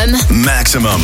Maximum.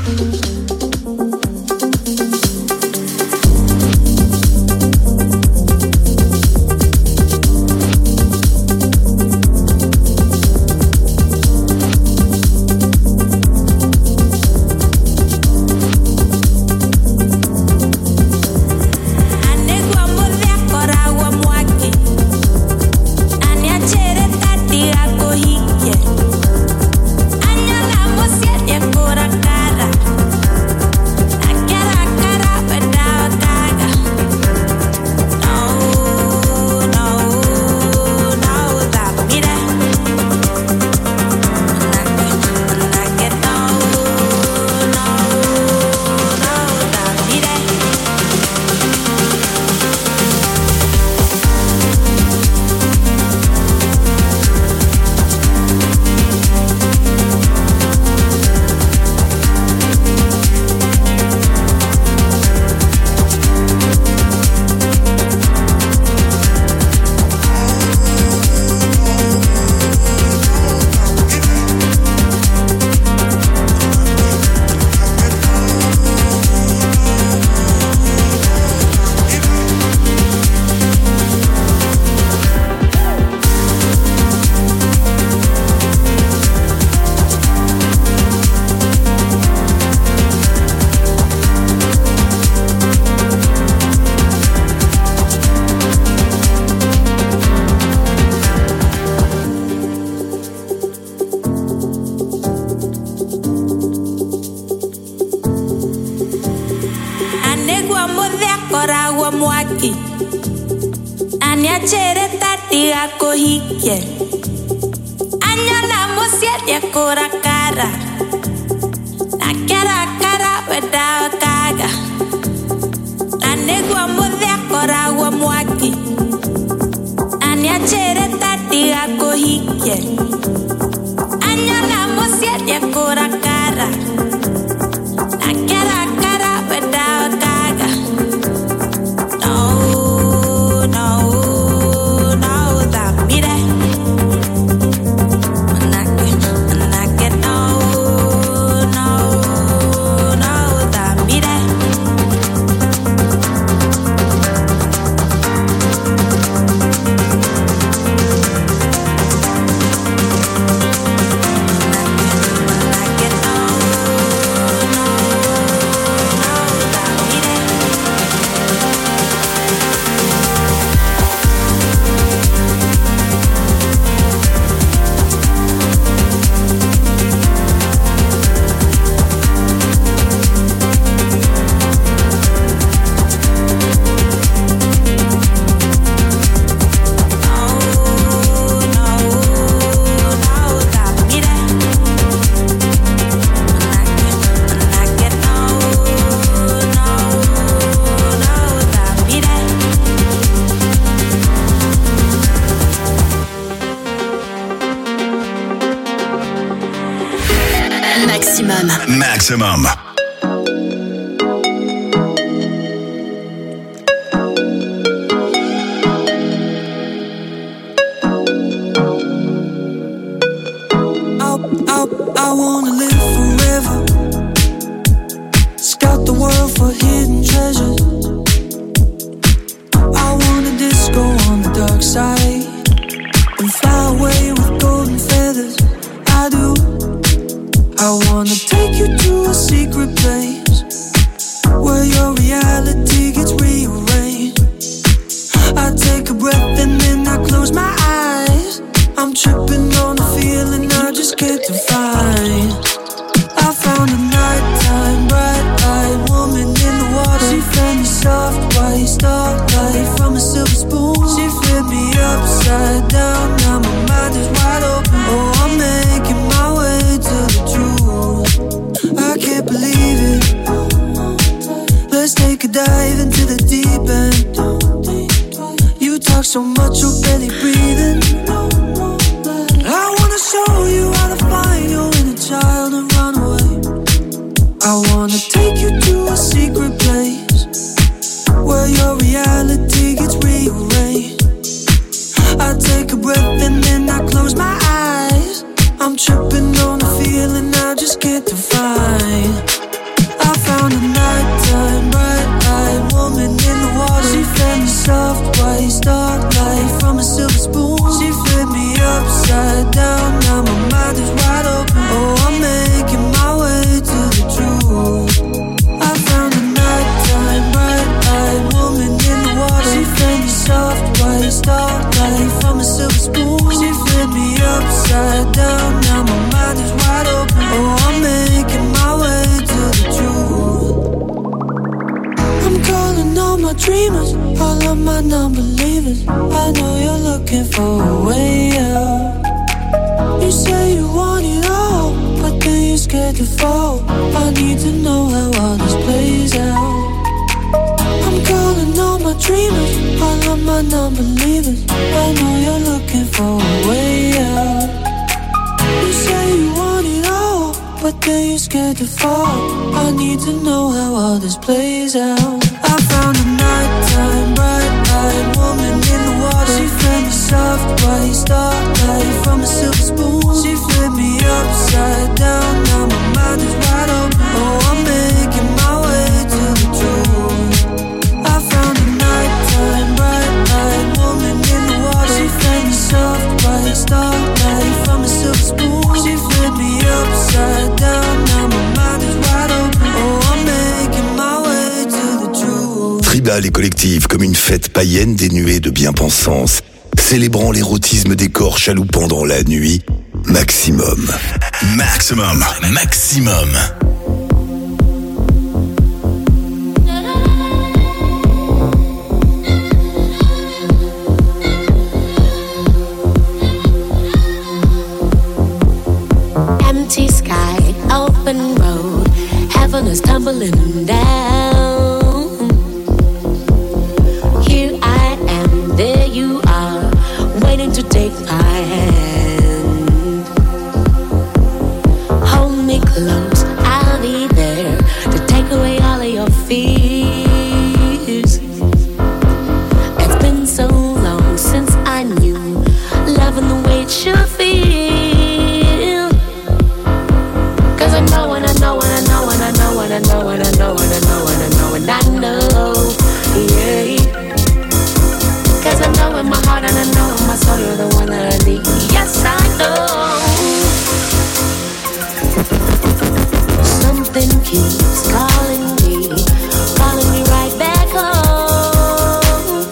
Maximum. I wanna live forever. Scout the world for hidden treasures. I wanna disco on the dark side and fly away with golden feathers. I do. I wanna take you to a secret place where your reality gets rearranged. I take a breath and then I close my eyes. I'm tripping on a feeling I just can't define. I found a nighttime bright-eyed woman in the water. She fed me soft white starlight from a silver spoon. She flipped me upside down, now my mind is wide open. Oh, I'm making my way to the truth. I can't believe it. Let's take a dive into the deep end. You talk so much, you're barely breathing. I wanna show you how to find your inner child and run away. I wanna take you to a secret place where your reality gets rearranged. I take a breath and then I close my eyes. I'm tripping on a feeling I just can't hard to find. I found a nighttime, bright-eyed woman in the water. She fed me soft white starlight from a silver spoon. She flipped me upside down, now my mind is wide open. Oh, I'm making my way to the truth. I found a nighttime, bright-eyed woman in the water. She fed me soft white starlight from a silver spoon. She flipped me upside down, now my mind is wide open. Oh, I'm making my way to the truth. I'm calling all my dreamers, all of my non-believers. I know you're looking for a way out. You say you want it all, but then you're scared to fall. I need to know how all this plays out. I'm calling all my dreamers, all of my non-believers. I know you're looking for a way out. You say you want it all, but then you're scared to fall. I need to know how all this plays out. I found a nighttime, bright-eyed woman in the water. She fed me soft white starlight from a silver spoon. She flipped me upside down, now my mind is wide open. Oh, I'm making my way to the truth. I found a nighttime, bright-eyed woman in the water. She fed me soft white starlight from a silver spoon. She flipped me upside down, now my mind is wide open. Oh, I'm making my way to the truth. Tribal et collective comme une fête païenne dénuée de bien-pensance, célébrant l'érotisme des corps chaloupant dans la nuit. Maximum. Maximum. Maximum. Empty sky, open road, heaven is tumbling down. Here I am, there you are, waiting to take my hand. Hold me close, I'll be there to take away all of your fears. It's been so long since I knew loving the way it should feel. Cause I know and I know and I know and I know and I know and I know and I know and I know and I know, yeah. Cause I know in my heart and I know in my soul you're the one that I need. Yes, I know. Something keeps calling me right back home.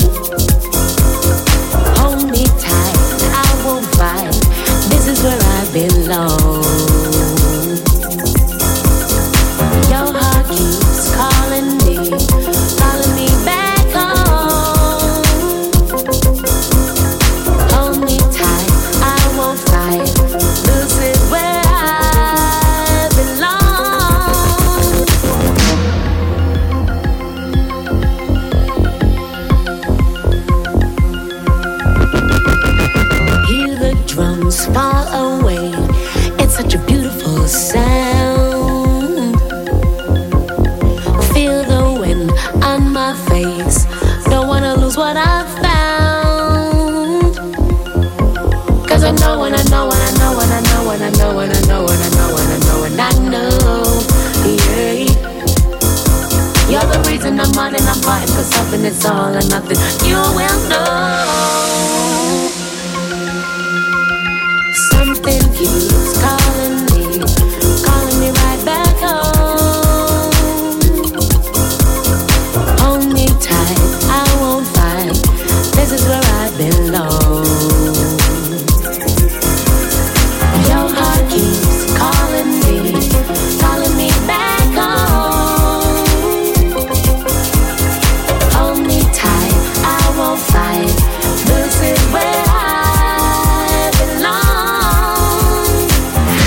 Hold me tight, I won't fight. This is where I belong. Your heart keeps calling me back home. Hold me tight, I won't fight. This is where I belong. Hear the drums fall away. It's such a beautiful sound. Feel the wind on my face. Don't wanna lose what I found. Cause I know and I know and I know and I know and I know and I know and I know and I know and I know, yeah. You're the reason I'm on and I'm fighting for something that's all or nothing. You will know. Something keeps calling me right back home. Hold me tight, I won't fight. This is where I belong. Your heart keeps calling me back home. Hold me tight, I won't fight. This is where I belong.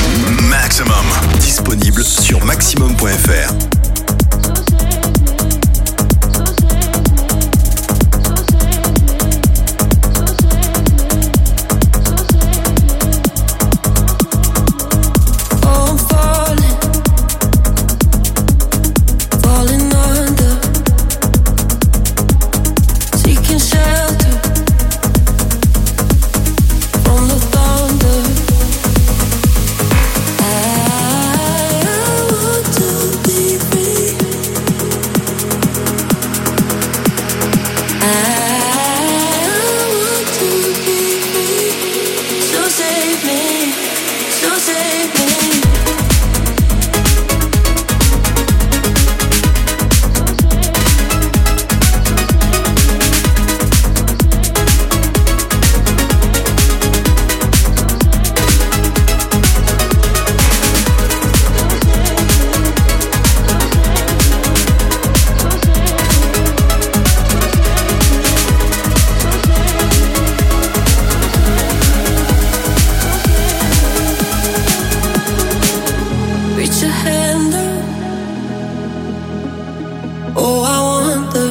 Oh, I wonder,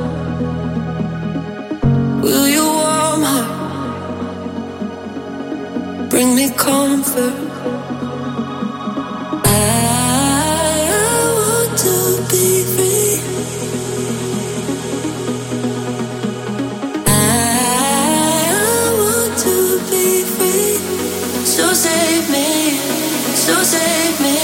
will you warm her, bring me comfort? I want to be free. I want to be free. So save me, so save me.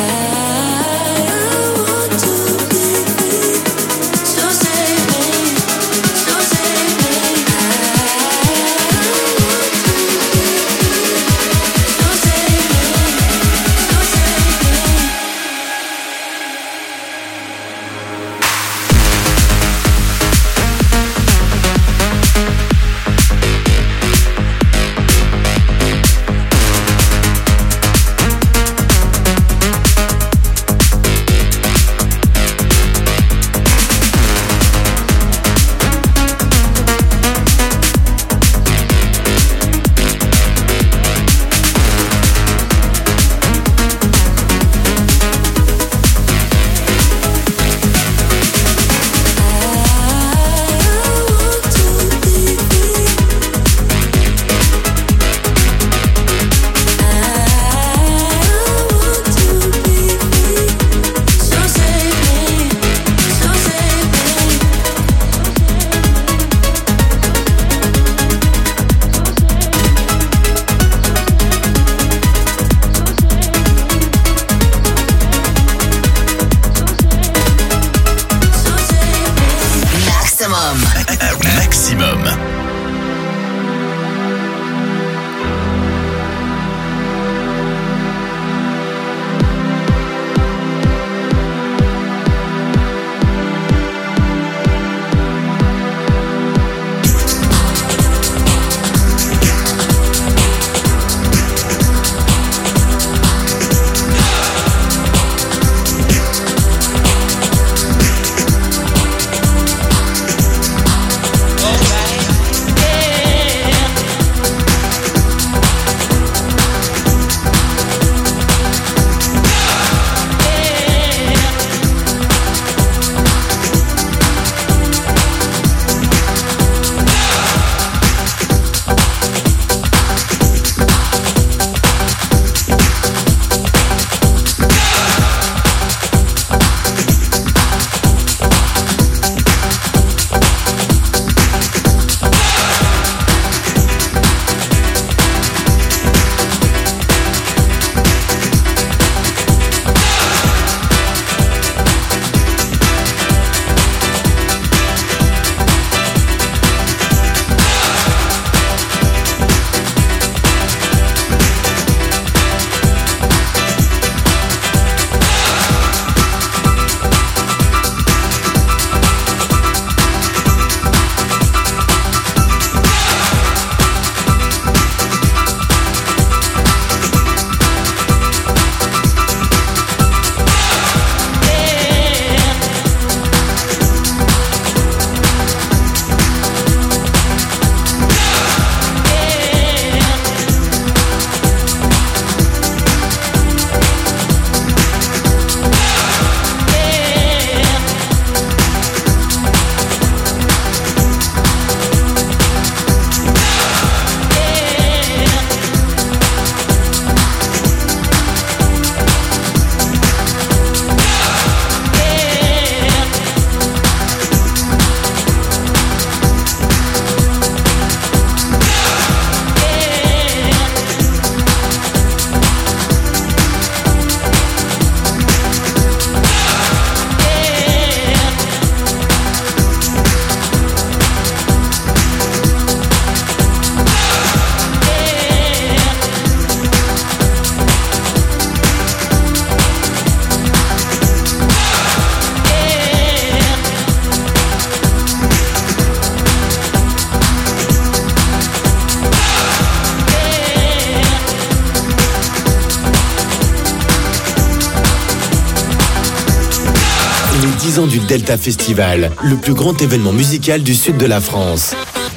les 10 ans du Delta Festival, le plus grand événement musical du sud de la France.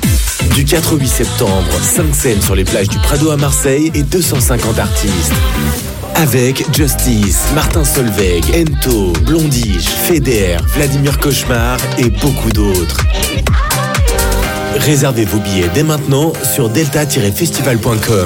Du 4 au 8 septembre, 5 scènes sur les plages du Prado à Marseille et 250 artistes. Avec Justice, Martin Solveig, Ento, Blondige, Feder, Vladimir Cauchemar et beaucoup d'autres. Réservez vos billets dès maintenant sur delta-festival.com.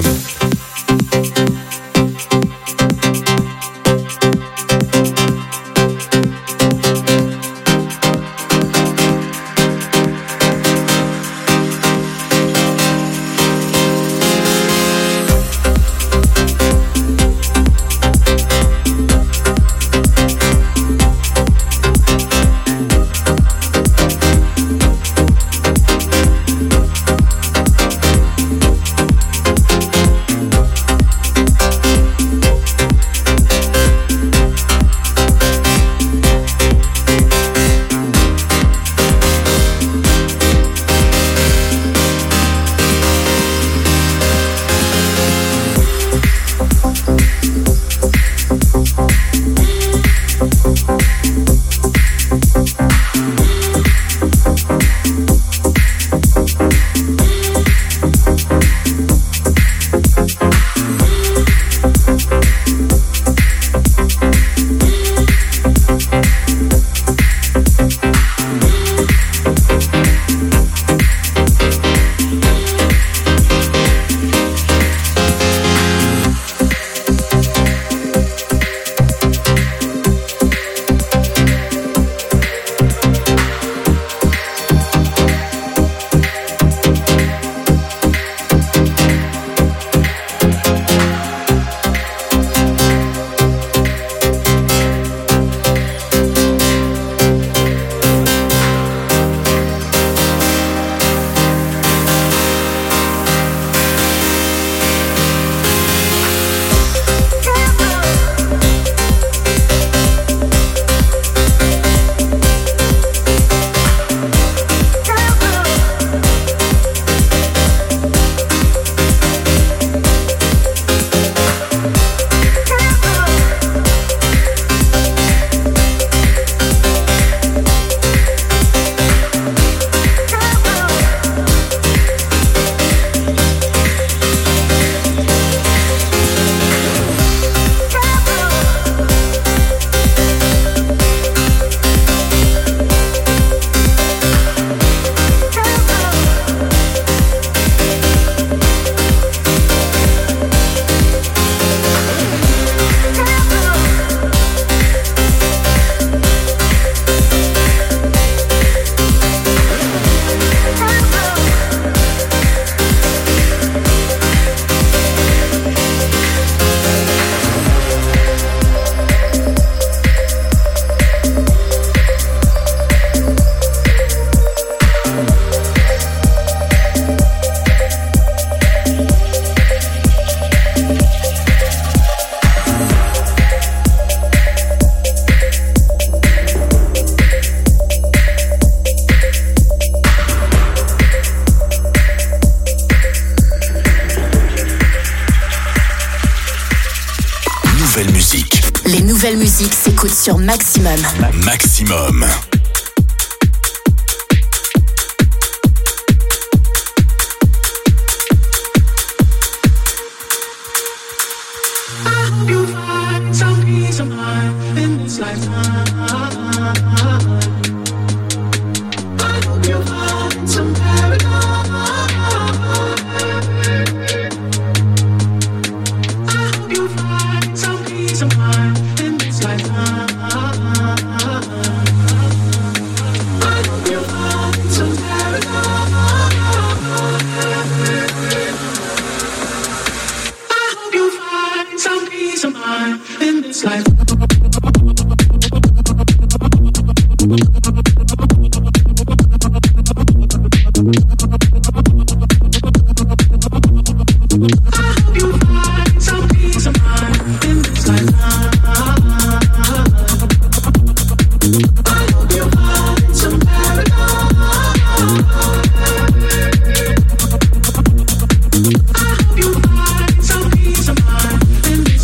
Les nouvelles musiques s'écoutent sur Maximum. Maximum.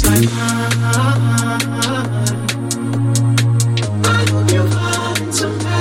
Some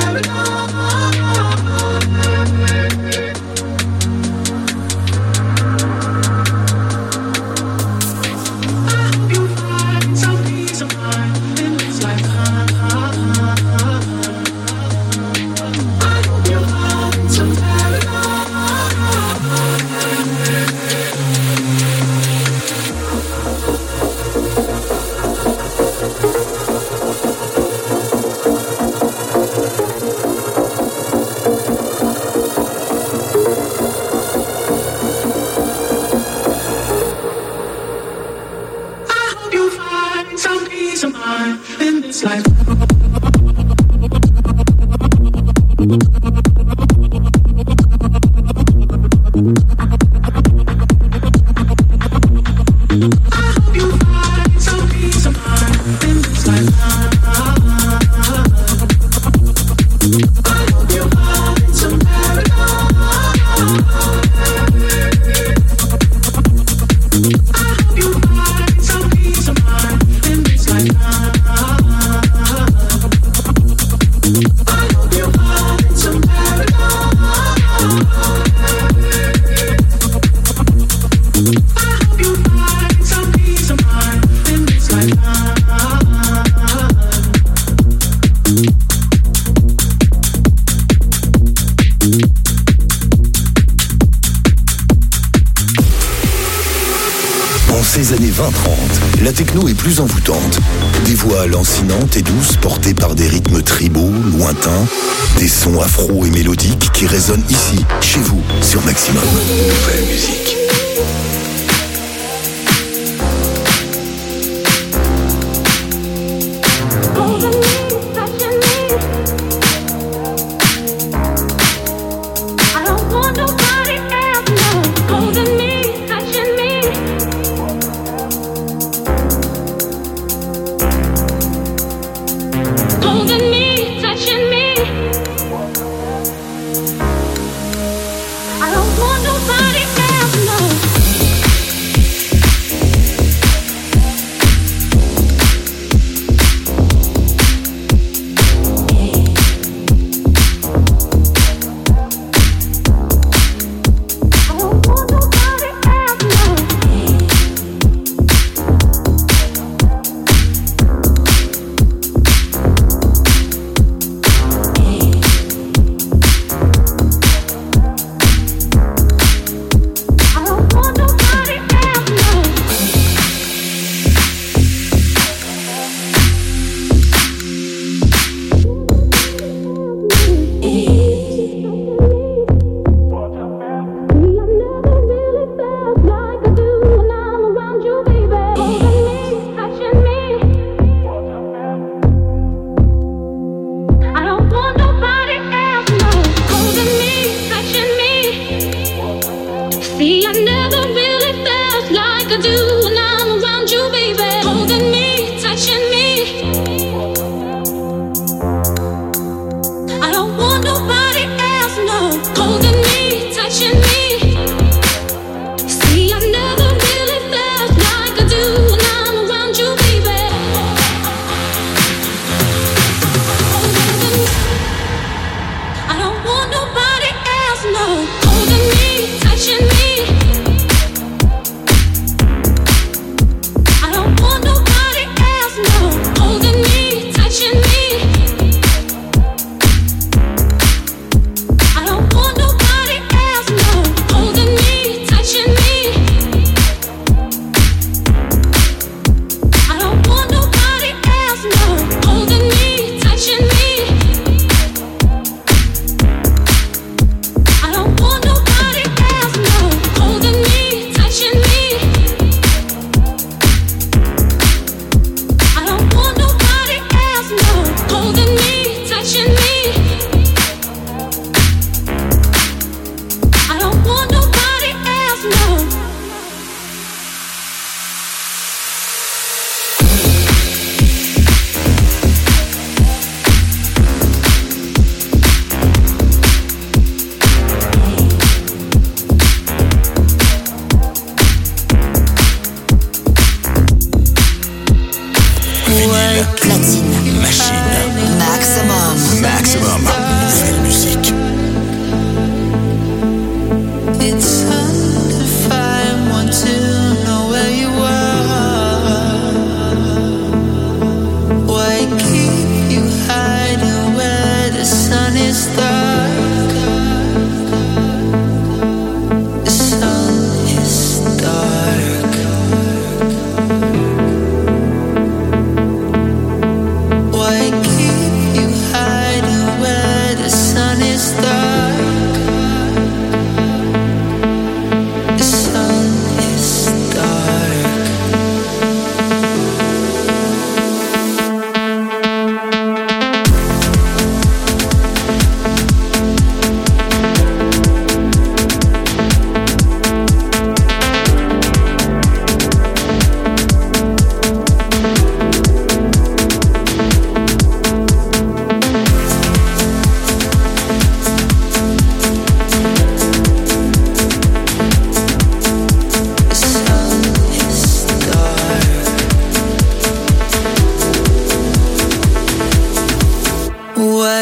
Ces années 20-30, la techno est plus envoûtante. Des voix lancinantes et douces portées par des rythmes tribaux, lointains, des sons afro et mélodiques qui résonnent ici, chez vous, sur Maximum. Nouvelle musique.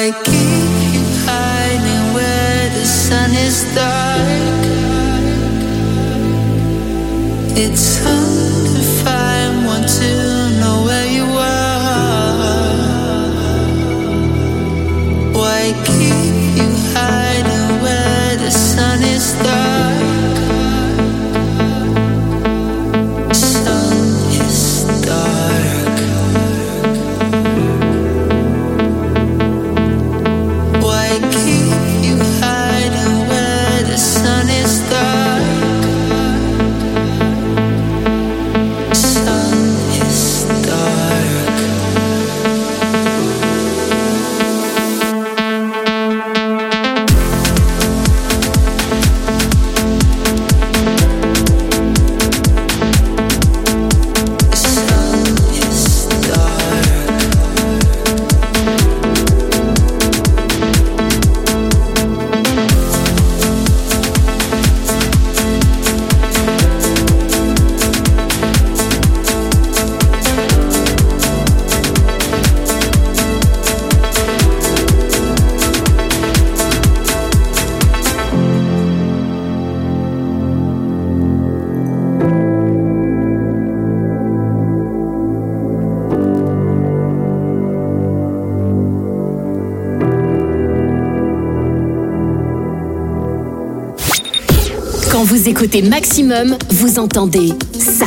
Why keep you hiding where the sun is dark? It's hard to find one to know where you are. Why keep you hiding where the sun is dark? Quand vous écoutez Maximum, vous entendez ça.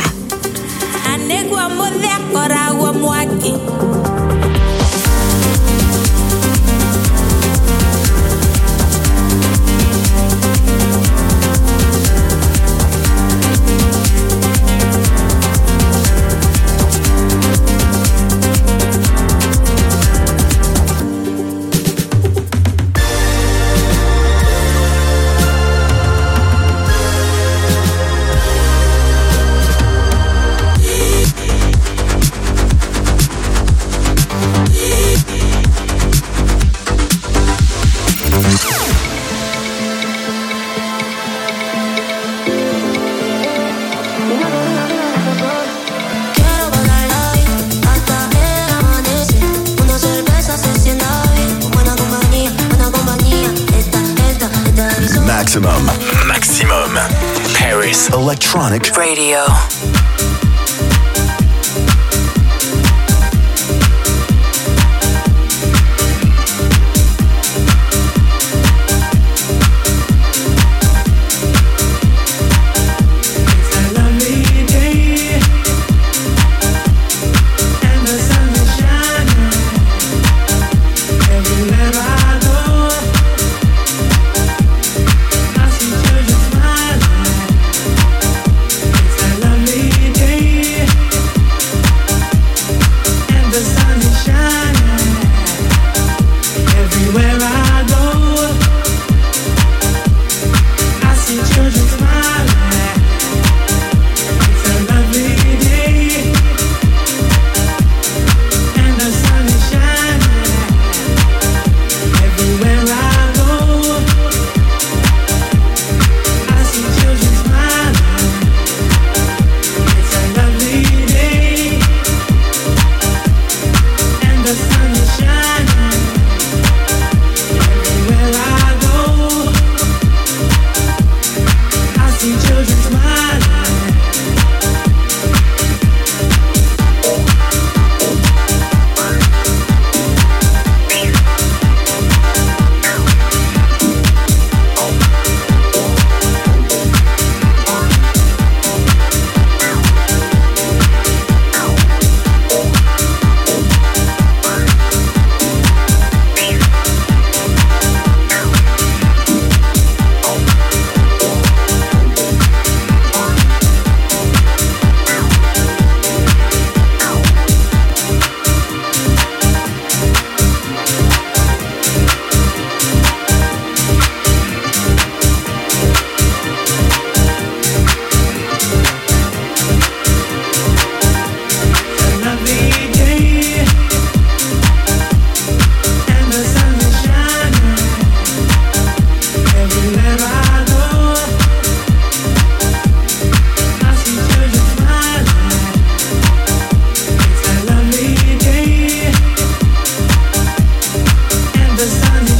Maximum. Paris Electronic Radio. Lovely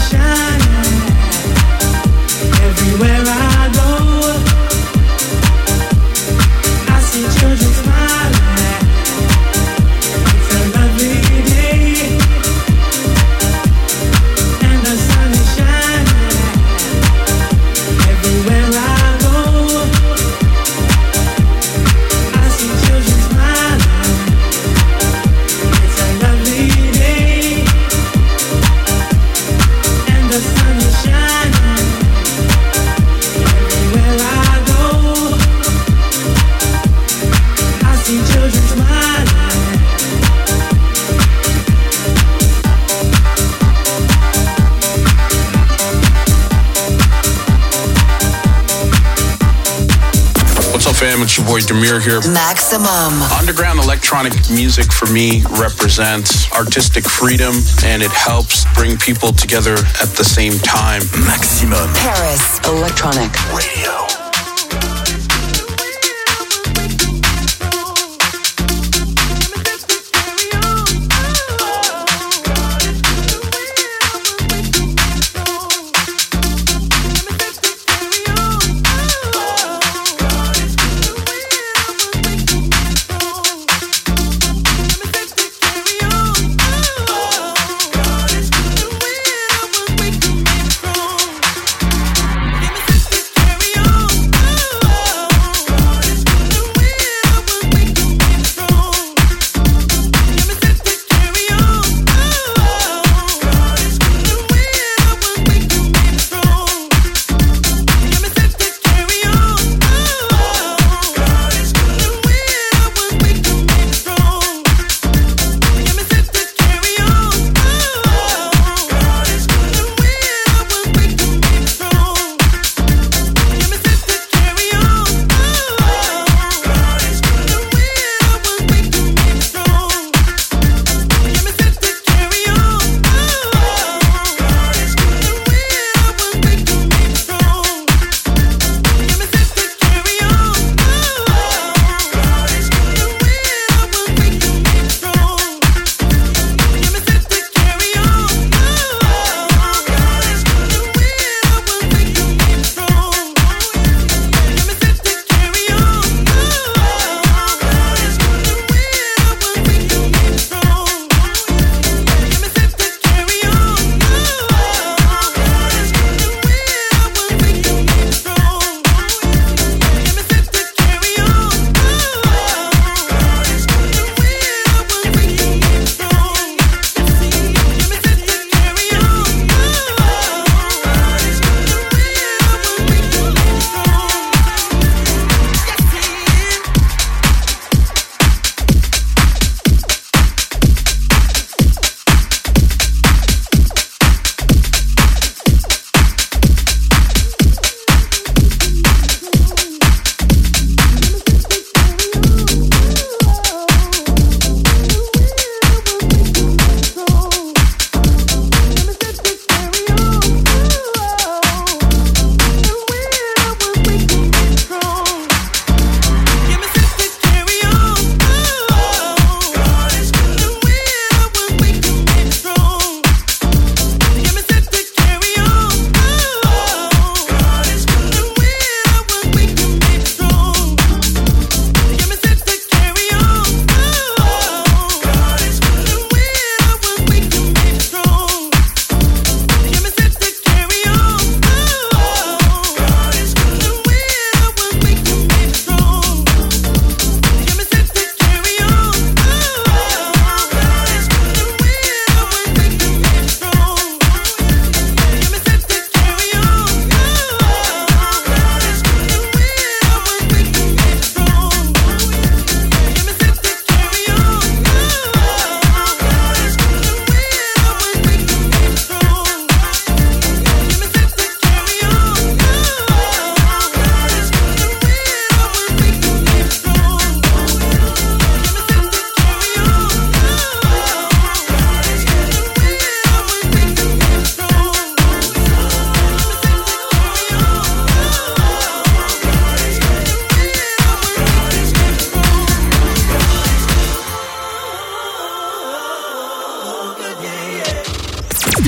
It's your boy Demir here. Maximum. Underground electronic music for me represents artistic freedom, and it helps bring people together at the same time. Maximum. Paris Electronic Radio. Carry on.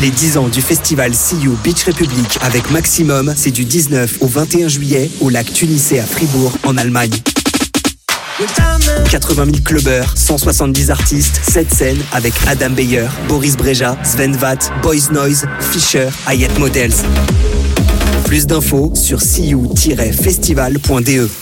Les 10 ans du festival See You Beach Republic avec Maximum, c'est du 19 au 21 juillet au lac Tunisé à Fribourg, en Allemagne. 80 000 clubbers, 170 artistes, 7 scènes avec Adam Beyer, Boris Brejcha, Sven Vath, Boys Noise, Fisher, Hayat Models. Plus d'infos sur seeyou-festival.de.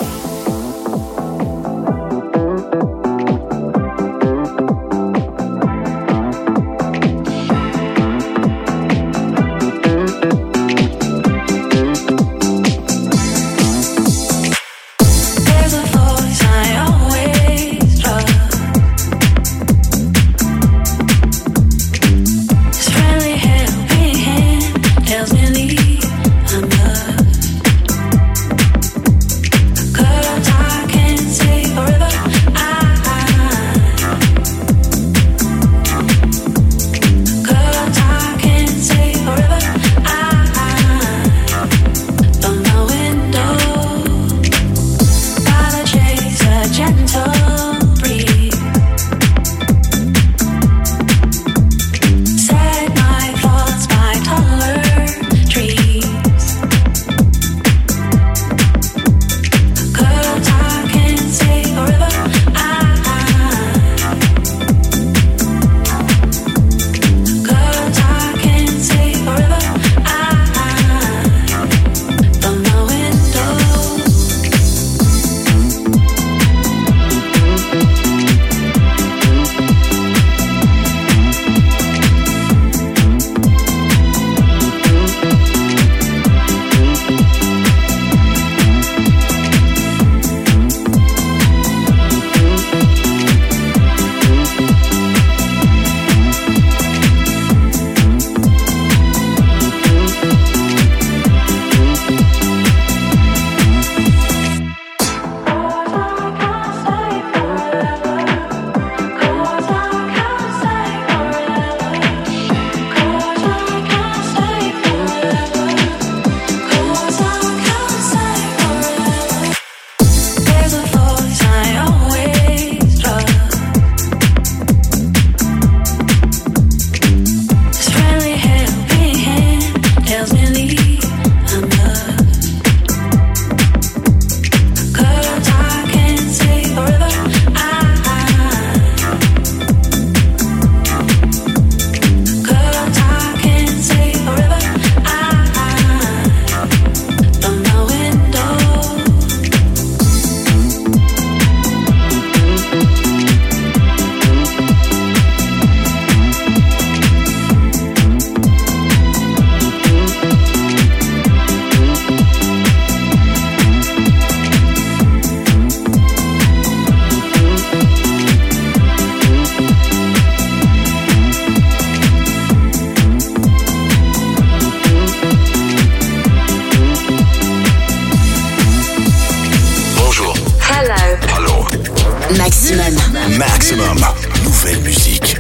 Maximum. Nouvelle musique.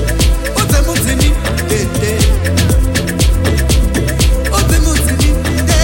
Ote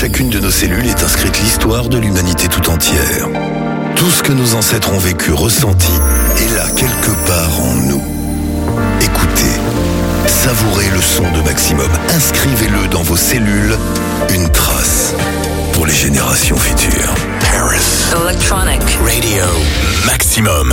chacune de nos cellules est inscrite l'histoire de l'humanité tout entière. Tout ce que nos ancêtres ont vécu, ressenti, est là quelque part en nous. Écoutez, savourez le son de Maximum. Inscrivez-le dans vos cellules. Une trace pour les générations futures. Paris Electronic Radio Maximum.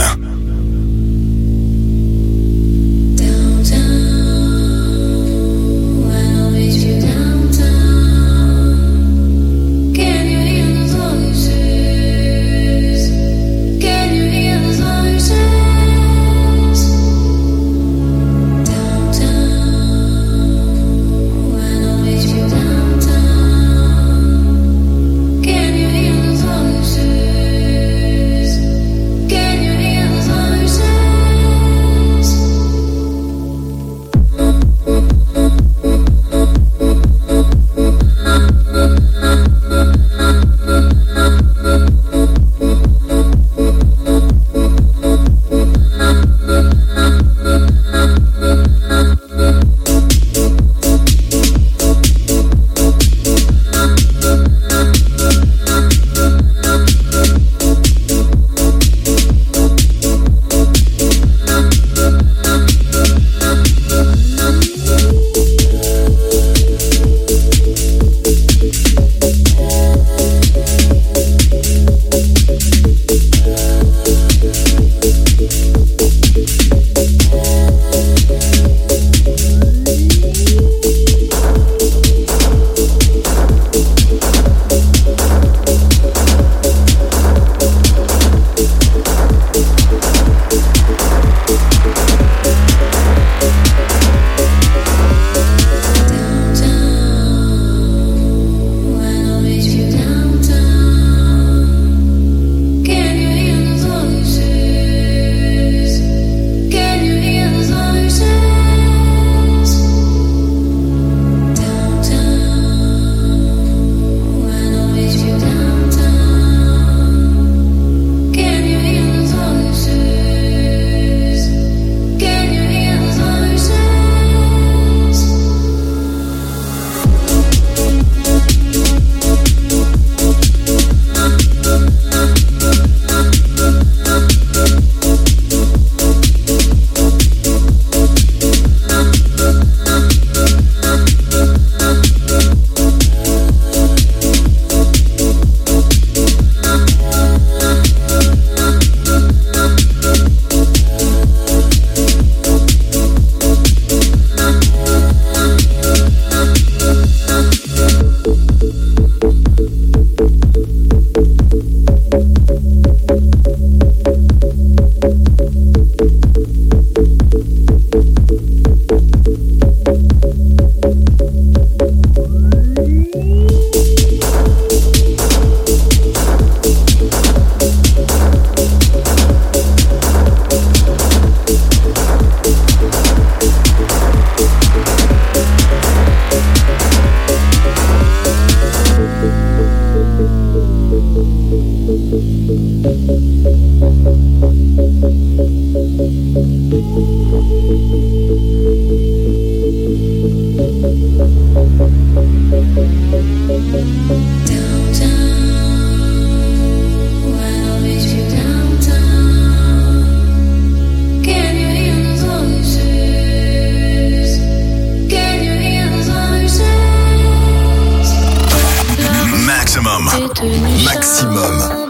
Maximum.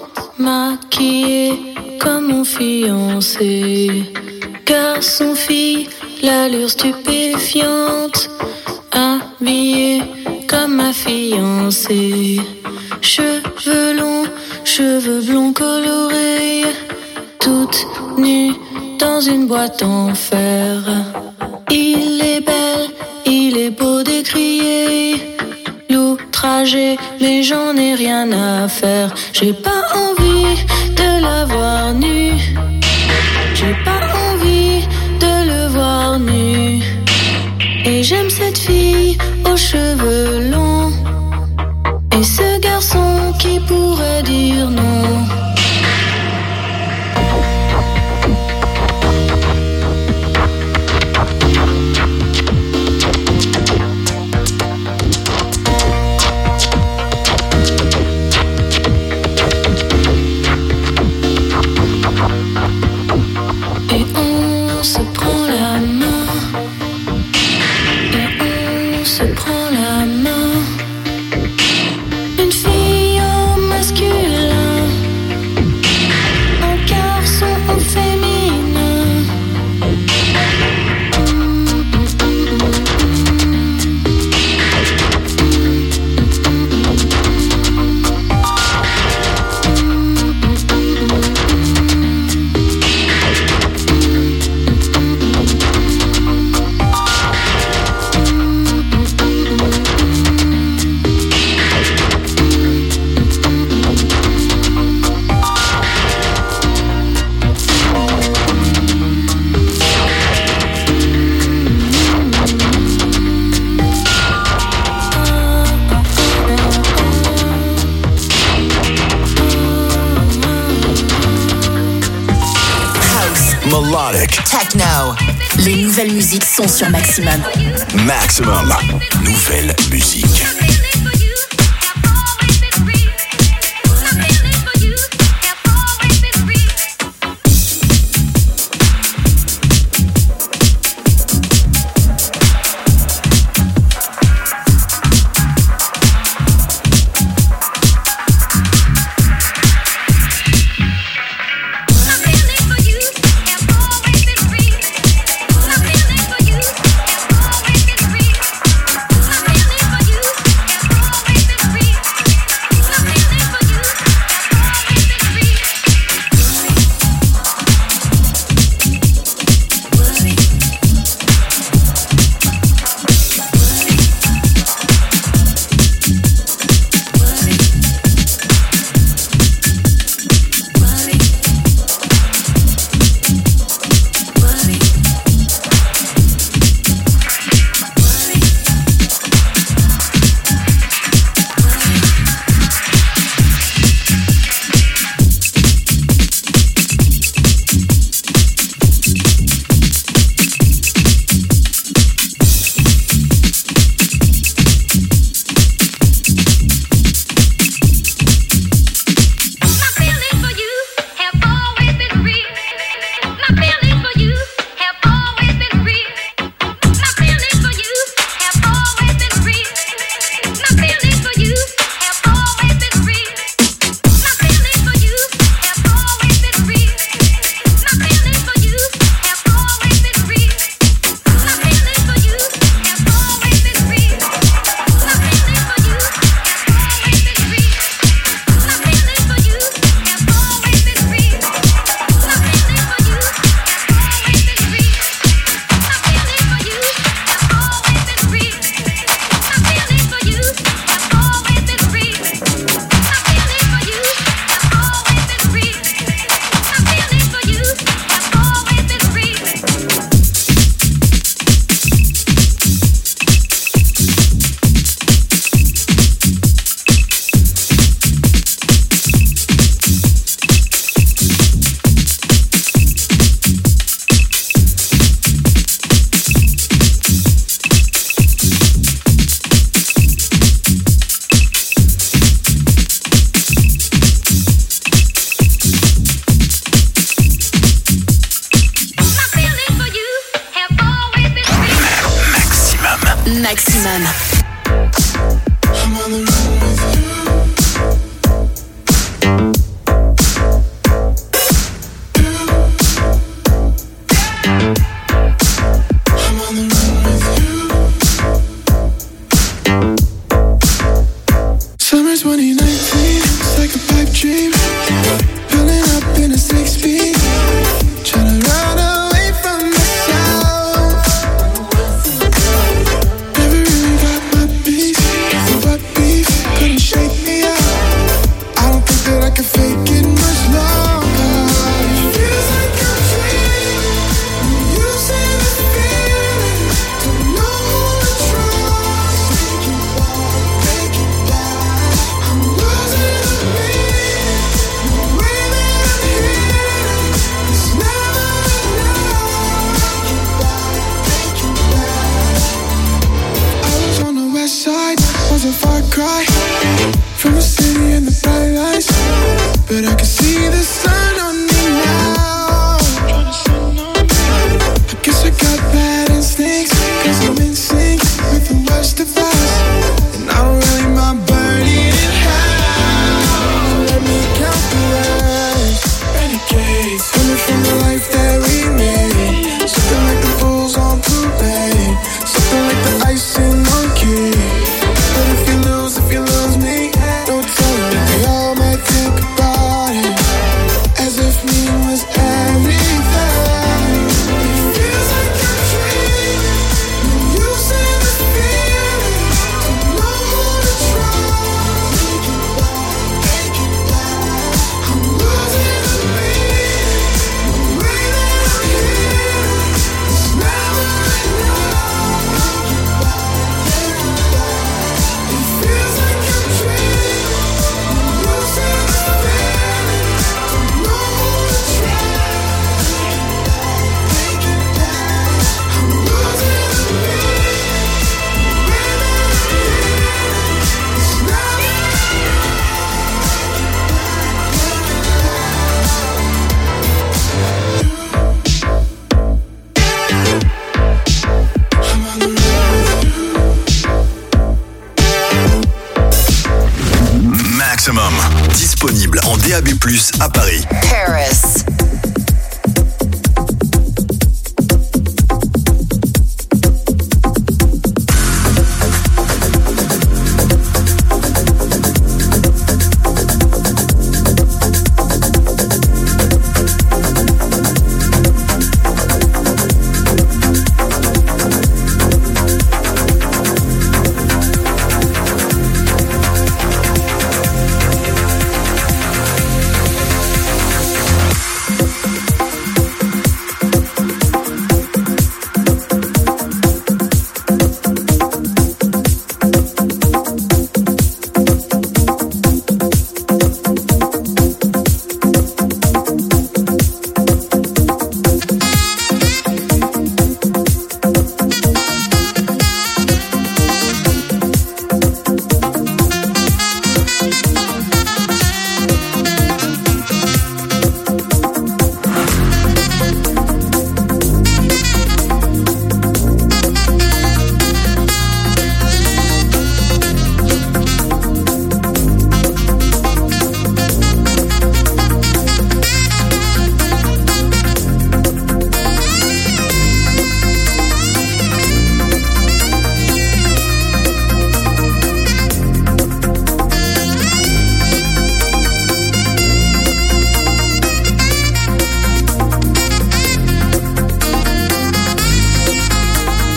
Maquillée comme mon fiancé, garçon fille, l'allure stupéfiante, habillée comme ma fiancée, cheveux longs, cheveux blonds colorés, toute nue dans une boîte en fer. Il est belle, il est beau d'écrier, l'outrager, mais j'en ai rien à faire. J'ai pas envie de la voir nue, j'ai pas envie de le voir nu. Et j'aime cette fille aux cheveux longs, et ce garçon qui pourrait dire non. techno. Les nouvelles musiques sont sur Maximum. Maximum. Nouvelle musique. Maximum. Summer 2019, it's like a pipe dream. Pulling up in a 6-speed, trying to run away from myself. Never really got my peace, so what beef, couldn't shake DAB+ à Paris. Paris.